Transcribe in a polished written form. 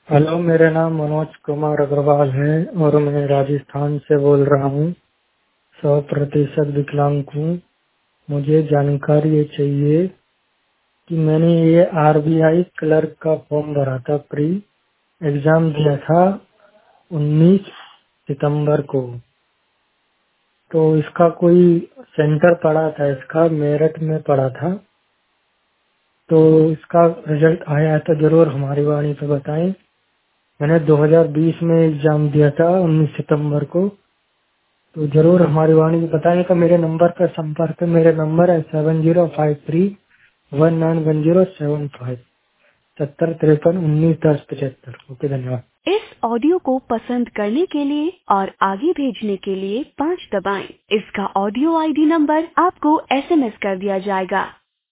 Hello, मेरा नाम मनोज कुमार अग्रवाल है और मैं राजस्थान से बोल रहा हूँ। 100% विकलांग हूँ। मुझे जानकारी ये चाहिए कि मैंने ये आरबीआई क्लर्क का फॉर्म भरा था, प्री एग्जाम दिया था 19 सितंबर को। तो इसका कोई सेंटर पड़ा था, इसका मेरठ में पड़ा था। तो इसका रिजल्ट आया है तो जरूर हमारी वाणी पे बताएं। मैंने 2020 में एग्जाम दिया था 19 सितंबर को। तो जरूर हमारी वाणी को बताएगा। मेरे नंबर पर संपर्क, मेरे नंबर है 7053191075, 7053191075। ओके, धन्यवाद। इस ऑडियो को पसंद करने के लिए और आगे भेजने के लिए 5 दबाएं। इसका ऑडियो आईडी नंबर आपको एसएमएस कर दिया जाएगा।